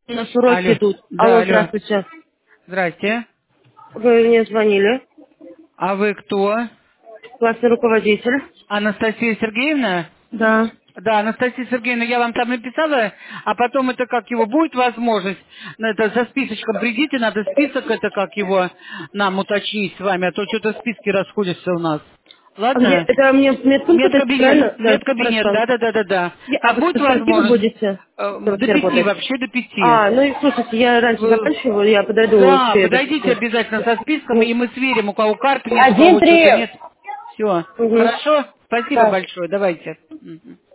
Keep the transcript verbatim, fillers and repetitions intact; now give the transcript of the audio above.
У нас уроки Алло. идут. Да, Алло, алло. здравствуйте. Здрасте. Вы мне звонили. А вы кто? Классный руководитель. Анастасия Сергеевна? Да. Да, Анастасия Сергеевна, я вам там написала, а потом это как его, будет возможность, ну, это за списочком придите, надо список, это как его нам уточнить с вами, а то что-то списки расходятся у нас. А мне, Ладно? это мне в медпункт это Медкабинет, правильно? Да, медкабинет, хорошо. да-да-да-да-да. Я- а Как вы будет до скольки вы возможность? будете? Э, До До восьми пяти, работаете? вообще до пяти. А, ну и слушайте, я раньше Вы- заканчиваю, я подойду, Да, успею до подойдите пяти. обязательно со списком, Ну, и мы сверим, у кого карты есть, у один, кого три. что-то нет. Все. Угу. Хорошо? Спасибо Так. большое. Давайте. Мгм.